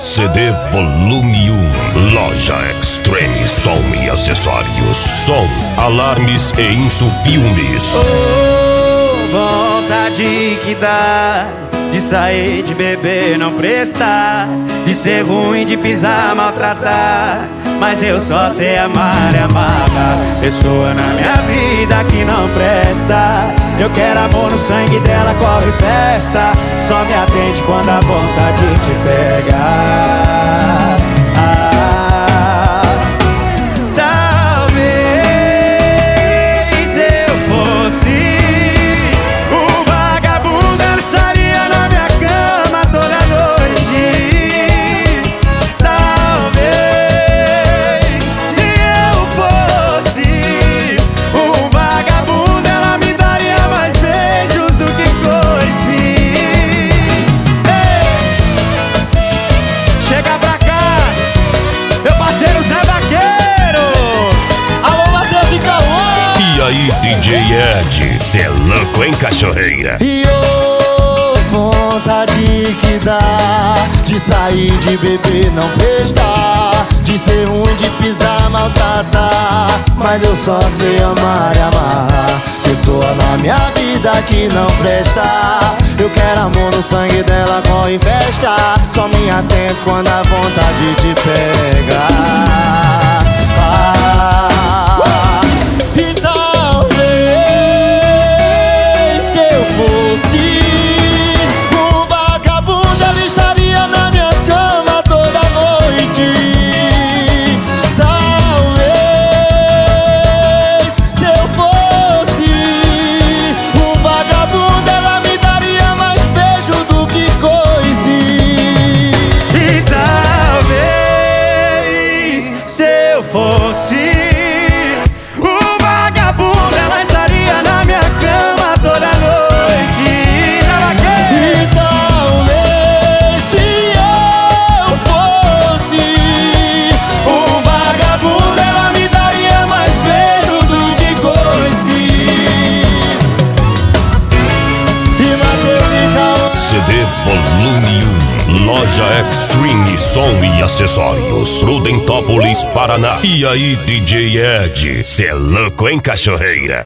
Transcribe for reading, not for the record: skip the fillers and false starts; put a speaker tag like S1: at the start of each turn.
S1: CD Volume 1. Loja Extreme Som e Acessórios. Som, alarmes e insufilmes.
S2: Oh, vontade que dá de sair, de beber, não prestar, de ser ruim, de pisar, maltratar. Mas eu só sei amar e amar pessoa na minha vida que não presta. Eu quero amor no sangue dela, corre festa. Só me atende quando a vontade te pega. Talvez eu fosse um vagabundo, ela estaria na minha cama toda noite. Talvez se eu fosse um vagabundo, ela me daria mais beijos do que coice. Ei, chega pra cá, meu parceiro Zé Vaqueiro. Alô, Matheus e Cauã.
S1: E aí, DJ Ed, cê é louco, hein, cachorreira?
S3: E vontade que dá de sair, de beber, não prestar, de ser ruim, de pisar, maltratar. Mas eu só sei amar e amar pessoa na minha vida que não presta. Eu quero amor no sangue dela, corre festa. Só me atento quando a vontade te pega. E talvez se eu fosse um vagabundo, ela estaria na minha cama toda noite. Talvez se eu fosse um vagabundo, ela me daria mais beijo do que coice.
S2: E talvez se eu fosse um vagabundo, ela estaria na minha cama toda noite.
S3: E talvez se eu fosse um vagabundo, ela me daria mais beijos do que coice. E Matheus e Cauã.
S1: CD Volume 1. Loja Extreme Som e Acessórios. Prudentópolis, Paraná. E aí, DJ Ed, cê é louco, hein, cachorreira?